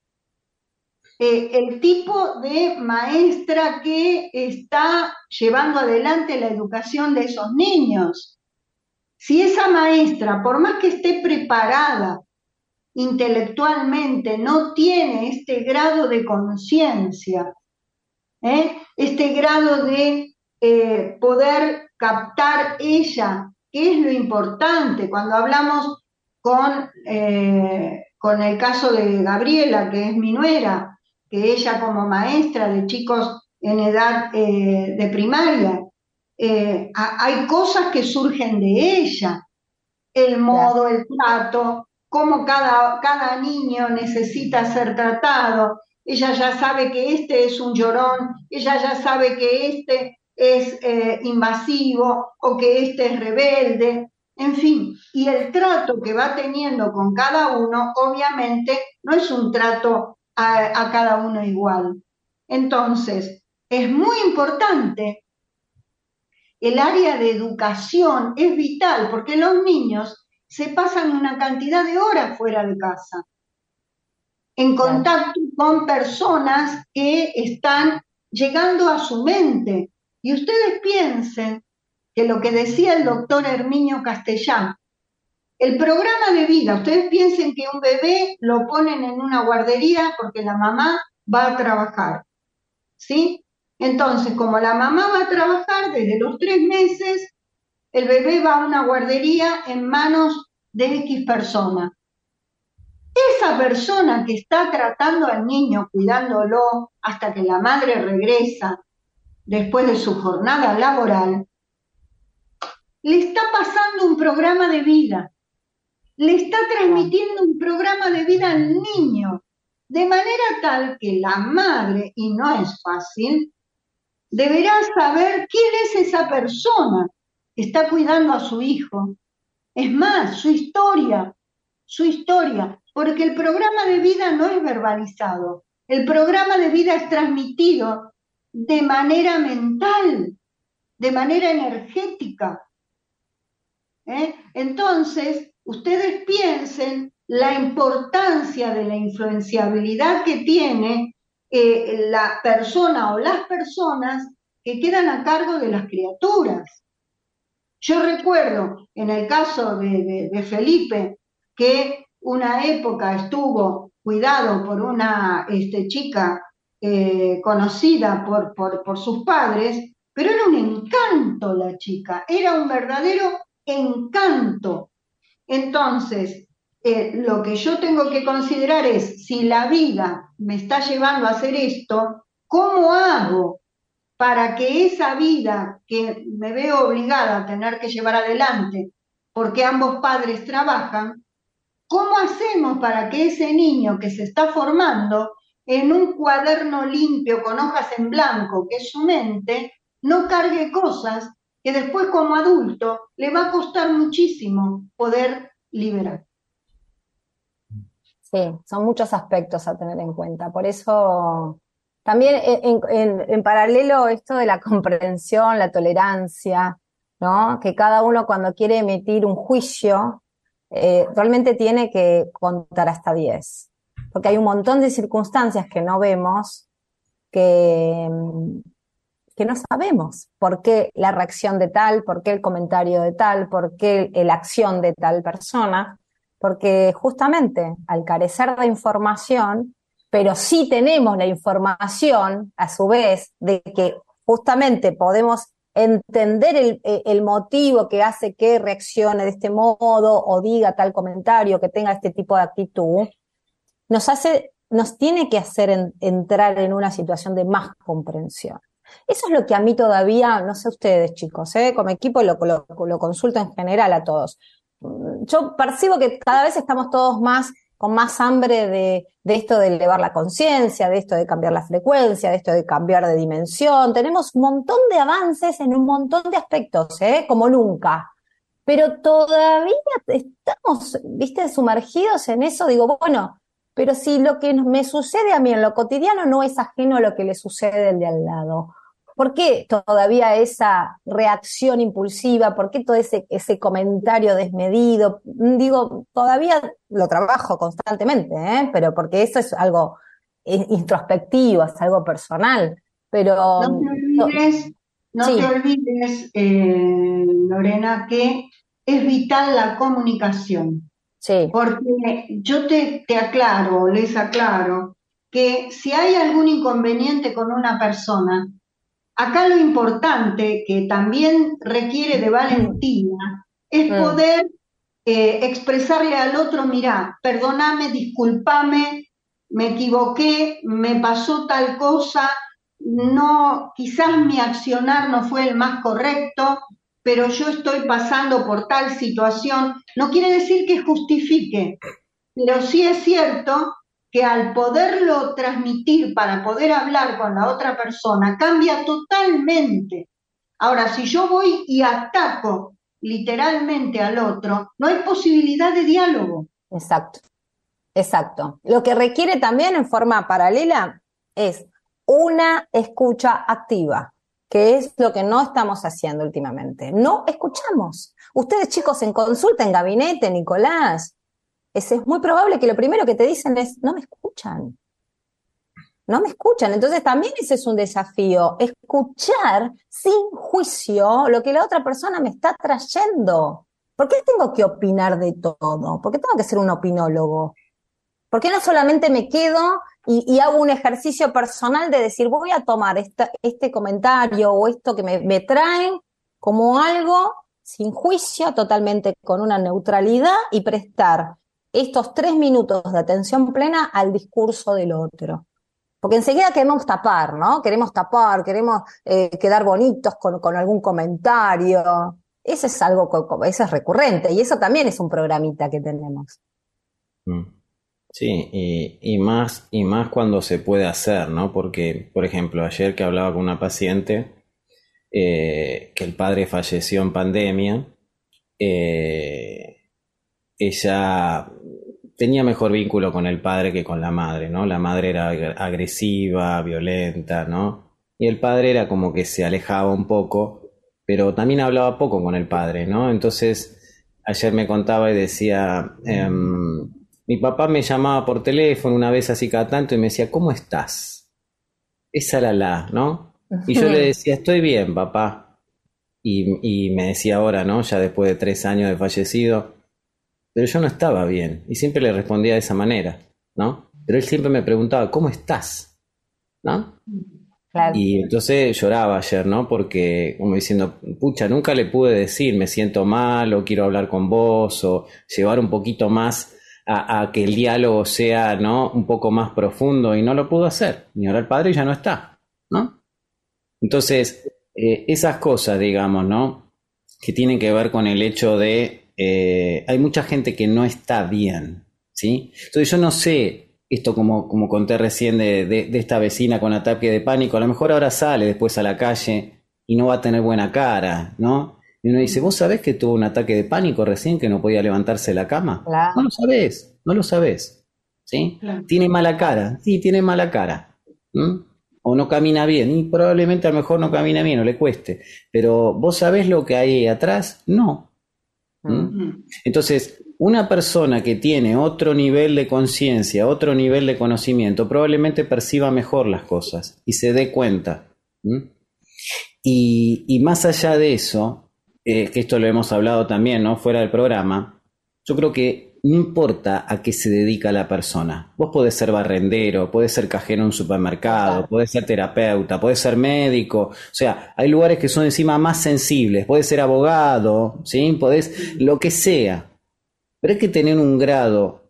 Eh, el tipo de maestra que está llevando adelante la educación de esos niños. Si esa maestra, por más que esté preparada intelectualmente, no tiene este grado de conciencia, ¿eh? este grado de eh, poder captar ella, que es lo importante cuando hablamos con, eh, con el caso de Gabriela, que es mi nuera, que ella como maestra de chicos en edad eh, de primaria, eh, hay cosas que surgen de ella, el modo, el trato, cómo cada, cada niño necesita ser tratado. Ella ya sabe que este es un llorón, ella ya sabe que este es eh, invasivo o que este es rebelde, en fin. Y el trato que va teniendo con cada uno, obviamente, no es un trato a, a cada uno igual. Entonces, es muy importante. El área de educación es vital porque los niños se pasan una cantidad de horas fuera de casa, en contacto con personas que están llegando a su mente. Y ustedes piensen que lo que decía el doctor Herminio Castellán, el programa de vida, ustedes piensen que un bebé lo ponen en una guardería porque la mamá va a trabajar, ¿sí? Entonces, como la mamá va a trabajar desde los tres meses, el bebé va a una guardería en manos de X persona. Esa persona que está tratando al niño, cuidándolo hasta que la madre regresa después de su jornada laboral, le está pasando un programa de vida, le está transmitiendo un programa de vida al niño, de manera tal que la madre, y no es fácil, deberá saber quién es esa persona que está cuidando a su hijo. Es más, su historia, su historia, porque el programa de vida no es verbalizado, el programa de vida es transmitido de manera mental, de manera energética. ¿Eh? Entonces, ustedes piensen la importancia de la influenciabilidad que tiene eh, la persona o las personas que quedan a cargo de las criaturas. Yo recuerdo en el caso de, de, de Felipe que una época estuvo cuidado por una este, chica eh, conocida por, por, por sus padres, pero era un encanto la chica, era un verdadero encanto. Entonces, eh, lo que yo tengo que considerar es, si la vida me está llevando a hacer esto, ¿cómo hago para que esa vida que me veo obligada a tener que llevar adelante, porque ambos padres trabajan, cómo hacemos para que ese niño que se está formando en un cuaderno limpio con hojas en blanco, que es su mente, no cargue cosas que después como adulto le va a costar muchísimo poder liberar? Sí, son muchos aspectos a tener en cuenta. Por eso también en, en, en paralelo esto de la comprensión, la tolerancia, ¿no? Que cada uno cuando quiere emitir un juicio, eh, realmente tiene que contar hasta diez. Porque hay un montón de circunstancias que no vemos, que, que no sabemos por qué la reacción de tal, por qué el comentario de tal, por qué la acción de tal persona. Porque justamente al carecer de información, pero sí tenemos la información, a su vez, de que justamente podemos entender el, el motivo que hace que reaccione de este modo o diga tal comentario, que tenga este tipo de actitud, nos hace, nos tiene que hacer en, entrar en una situación de más comprensión. Eso es lo que a mí todavía, no sé ustedes chicos, ¿eh? Como equipo lo, lo, lo consulto en general a todos. Yo percibo que cada vez estamos todos más con más hambre de, de esto de elevar la conciencia, de esto de cambiar la frecuencia, de esto de cambiar de dimensión. Tenemos un montón de avances en un montón de aspectos, ¿eh? Como nunca. Pero todavía estamos, viste, sumergidos en eso. Digo, bueno, pero si lo que me sucede a mí en lo cotidiano no es ajeno a lo que le sucede al de al lado. ¿Por qué todavía esa reacción impulsiva? ¿Por qué todo ese, ese comentario desmedido? Digo, todavía lo trabajo constantemente, ¿eh? Pero porque eso es algo introspectivo, es algo personal. Pero no te olvides, no sí. te olvides eh, Lorena, que es vital la comunicación. Sí. Porque yo te, te aclaro, les aclaro, que si hay algún inconveniente con una persona, acá lo importante, que también requiere de valentía, es Mm. poder eh, expresarle al otro, mirá, perdóname, discúlpame, me equivoqué, me pasó tal cosa, no, quizás mi accionar no fue el más correcto, pero yo estoy pasando por tal situación. No quiere decir que justifique, pero sí es cierto que al poderlo transmitir para poder hablar con la otra persona, cambia totalmente. Ahora, si yo voy y ataco literalmente al otro, no hay posibilidad de diálogo. Exacto, exacto. Lo que requiere también en forma paralela es una escucha activa, que es lo que no estamos haciendo últimamente. No escuchamos. Ustedes chicos en consulta, en gabinete, Nicolás, es, es muy probable que lo primero que te dicen es, no me escuchan. No me escuchan. Entonces también ese es un desafío, escuchar sin juicio lo que la otra persona me está trayendo. ¿Por qué tengo que opinar de todo? ¿Por qué tengo que ser un opinólogo? ¿Por qué no solamente me quedo y, y hago un ejercicio personal de decir, voy a tomar esta, este comentario o esto que me, me traen como algo sin juicio, totalmente con una neutralidad y prestar estos tres minutos de atención plena al discurso del otro? Porque enseguida queremos tapar, ¿no? Queremos tapar, queremos eh, quedar bonitos con, con algún comentario. Eso es algo, eso es recurrente y eso también es un programita que tenemos. Sí, y, y más y más cuando se puede hacer, ¿no? Porque, por ejemplo, ayer que hablaba con una paciente eh, que el padre falleció en pandemia, eh, ella tenía mejor vínculo con el padre que con la madre, ¿no? La madre era agresiva, violenta, ¿no? Y el padre era como que se alejaba un poco, pero también hablaba poco con el padre, ¿no? Entonces, ayer me contaba y decía, eh, mi papá me llamaba por teléfono una vez así cada tanto y me decía, ¿cómo estás? Esa era la, ¿no? Y yo le decía, estoy bien, papá. Y, y me decía ahora, ¿no? Ya después de tres años de fallecido, pero yo no estaba bien, y siempre le respondía de esa manera, ¿no? Pero él siempre me preguntaba, ¿cómo estás? ¿No? Claro. Y entonces lloraba ayer, ¿no? Porque como diciendo, pucha, nunca le pude decir, me siento mal, o quiero hablar con vos, o llevar un poquito más a, a que el diálogo sea, ¿no?, un poco más profundo, y no lo pudo hacer. Y ahora el padre ya no está, ¿no? Entonces, eh, esas cosas, digamos, ¿no?, que tienen que ver con el hecho de, eh, hay mucha gente que no está bien, ¿sí? Entonces yo no sé, esto como, como conté recién de, de, de esta vecina con ataque de pánico, a lo mejor ahora sale después a la calle y no va a tener buena cara, ¿no? Y uno dice, ¿vos sabés que tuvo un ataque de pánico recién, que no podía levantarse de la cama? Claro. No lo sabés, no lo sabés, ¿sí? Claro. Tiene mala cara, sí, tiene mala cara, ¿m? O no camina bien, y probablemente a lo mejor no camina bien o le cueste, pero ¿vos sabés lo que hay ahí atrás? No. ¿Mm? Entonces, una persona que tiene otro nivel de conciencia, otro nivel de conocimiento, probablemente perciba mejor las cosas y se dé cuenta. ¿Mm? Y, y más allá de eso, eh, que esto lo hemos hablado también, ¿no?, fuera del programa, yo creo que no importa a qué se dedica la persona. Vos podés ser barrendero, podés ser cajero en un supermercado, podés ser terapeuta, podés ser médico. O sea, hay lugares que son encima más sensibles. Podés ser abogado, ¿sí? Podés lo que sea. Pero hay que tener un grado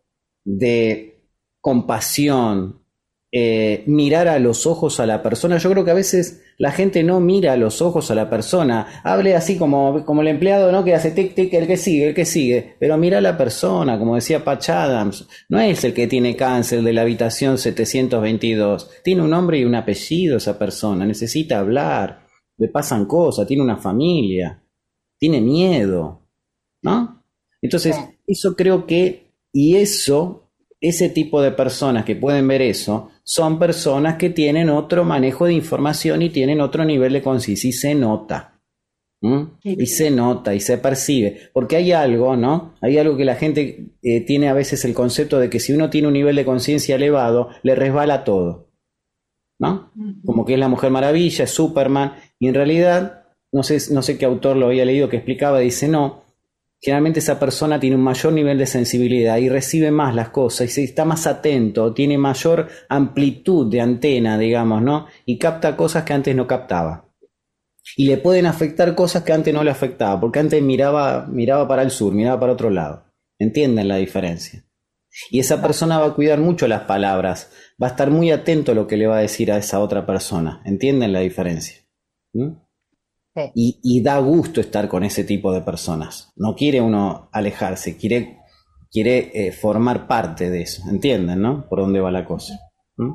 de compasión, eh, mirar a los ojos a la persona. Yo creo que a veces la gente no mira a los ojos a la persona, hable así como, como el empleado, ¿no?, que hace tic tic, el que sigue, el que sigue, pero mira a la persona, como decía Patch Adams, no es el que tiene cáncer de la habitación setecientos veintidós, tiene un nombre y un apellido esa persona, necesita hablar, le pasan cosas, tiene una familia, tiene miedo, ¿no? Entonces, eso creo que, y eso, ese tipo de personas que pueden ver eso, son personas que tienen otro manejo de información y tienen otro nivel de conciencia, y se nota. ¿Mm? Sí. Y se nota y se percibe, porque hay algo, ¿no? Hay algo que la gente eh, tiene a veces el concepto de que si uno tiene un nivel de conciencia elevado, le resbala todo, ¿no? Como que es la Mujer Maravilla, es Superman, y en realidad, no sé, no sé qué autor lo había leído que explicaba, dice, no, generalmente esa persona tiene un mayor nivel de sensibilidad y recibe más las cosas y está más atento, tiene mayor amplitud de antena, digamos, ¿no? Y capta cosas que antes no captaba. Y le pueden afectar cosas que antes no le afectaba, porque antes miraba, miraba para el sur, miraba para otro lado. ¿Entienden la diferencia? Y esa persona va a cuidar mucho las palabras, va a estar muy atento a lo que le va a decir a esa otra persona. ¿Entienden la diferencia? ¿Mm? Sí. Y, y da gusto estar con ese tipo de personas. No quiere uno alejarse, quiere, quiere eh, formar parte de eso. ¿Entienden, no? Por dónde va la cosa. ¿Mm?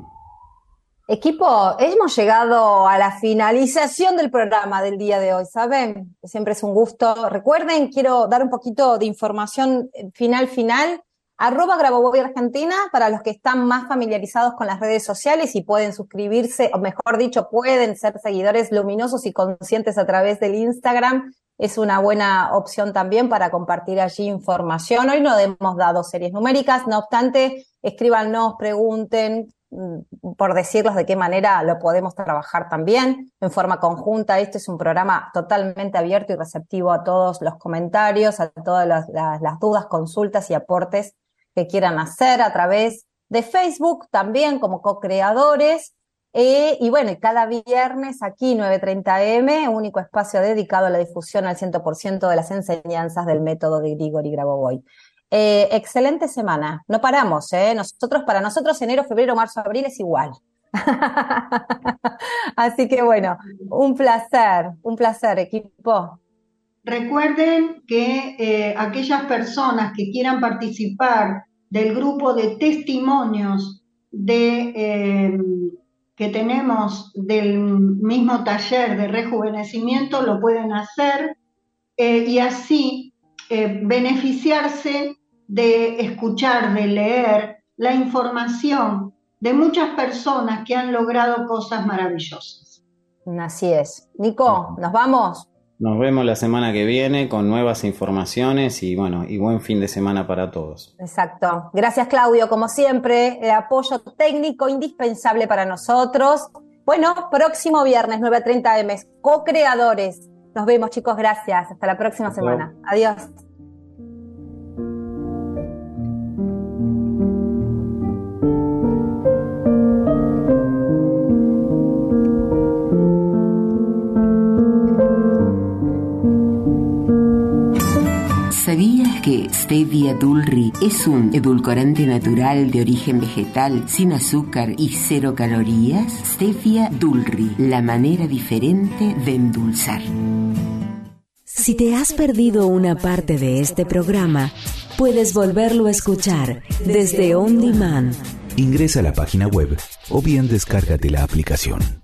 Equipo, hemos llegado a la finalización del programa del día de hoy, ¿saben? Siempre es un gusto. Recuerden, quiero dar un poquito de información final, final. Arroba Grabovoi Argentina para los que están más familiarizados con las redes sociales y pueden suscribirse, o mejor dicho, pueden ser seguidores luminosos y conscientes a través del Instagram. Es una buena opción también para compartir allí información. Hoy no hemos dado series numéricas, no obstante, escríbanos, pregunten, por decirlos de qué manera lo podemos trabajar también en forma conjunta. Este es un programa totalmente abierto y receptivo a todos los comentarios, a todas las, las, las dudas, consultas y aportes que quieran hacer a través de Facebook, también como co-creadores. Eh, y bueno, y cada viernes aquí, nueve treinta eme, único espacio dedicado a la difusión al cien por ciento de las enseñanzas del método de Grigori Grabovoi. Eh, excelente semana, no paramos, ¿eh? Nosotros, para nosotros enero, febrero, marzo, abril es igual. Así que bueno, un placer, un placer, equipo. Recuerden que eh, aquellas personas que quieran participar del grupo de testimonios de, eh, que tenemos del mismo taller de rejuvenecimiento lo pueden hacer eh, y así eh, beneficiarse de escuchar, de leer la información de muchas personas que han logrado cosas maravillosas. Así es. Nico, ¿nos vamos? Nos vemos la semana que viene con nuevas informaciones y bueno, y buen fin de semana para todos. Exacto. Gracias, Claudio, como siempre, el apoyo técnico indispensable para nosotros. Bueno, próximo viernes, nueve treinta eme, co-creadores. Nos vemos, chicos, gracias. Hasta la próxima Hasta semana. Luego. Adiós. ¿Sabías que Stevia dulri es un edulcorante natural de origen vegetal, sin azúcar y cero calorías? Stevia dulri, la manera diferente de endulzar. Si te has perdido una parte de este programa, puedes volverlo a escuchar desde On Demand. Ingresa a la página web o bien descárgate la aplicación.